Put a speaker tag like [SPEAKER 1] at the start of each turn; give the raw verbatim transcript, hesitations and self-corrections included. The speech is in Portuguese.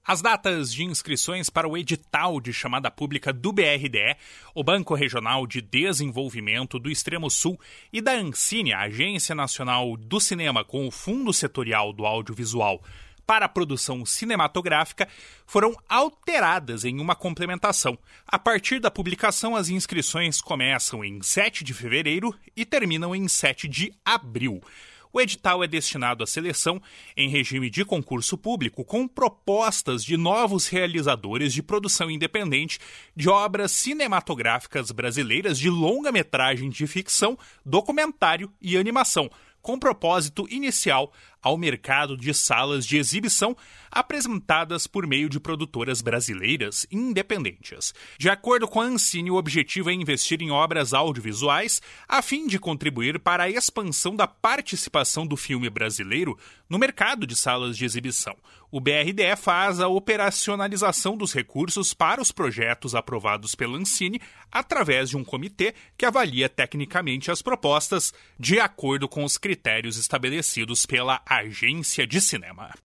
[SPEAKER 1] As datas de inscrições para o edital de chamada pública do B R D E, o Banco Regional de Desenvolvimento do Extremo Sul, e da Ancine, a Agência Nacional do Cinema com o Fundo Setorial do Audiovisual para a Produção Cinematográfica, foram alteradas em uma complementação. A partir da publicação, as inscrições começam em sete de fevereiro e terminam em sete de abril. O edital é destinado à seleção em regime de concurso público com propostas de novos realizadores de produção independente de obras cinematográficas brasileiras de longa-metragem de ficção, documentário e animação, com propósito inicial ao mercado de salas de exibição apresentadas por meio de produtoras brasileiras independentes. De acordo com a Ancine, o objetivo é investir em obras audiovisuais a fim de contribuir para a expansão da participação do filme brasileiro no mercado de salas de exibição. O B R D E faz a operacionalização dos recursos para os projetos aprovados pela Ancine através de um comitê que avalia tecnicamente as propostas de acordo com os critérios estabelecidos pela Agência de Cinema.